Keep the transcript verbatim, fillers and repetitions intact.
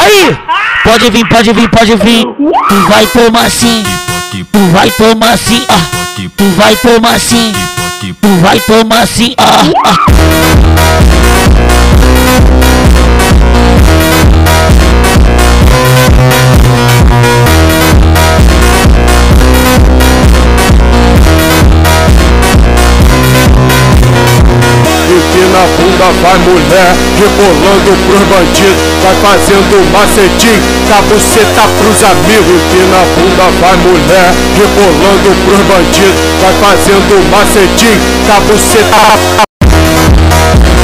Aí, pode vir, pode vir, pode vir. Tu vai tomar sim, tu vai tomar sim, ah. Tu vai tomar sim, tu vai tomar sim, ah, ah. Na bunda vai mulher, rebolando pros bandidos, vai fazendo macetinho, dá buceta pros amigos. Que na bunda vai mulher, rebolando pros bandidos, vai fazendo macetinho, dá buceta.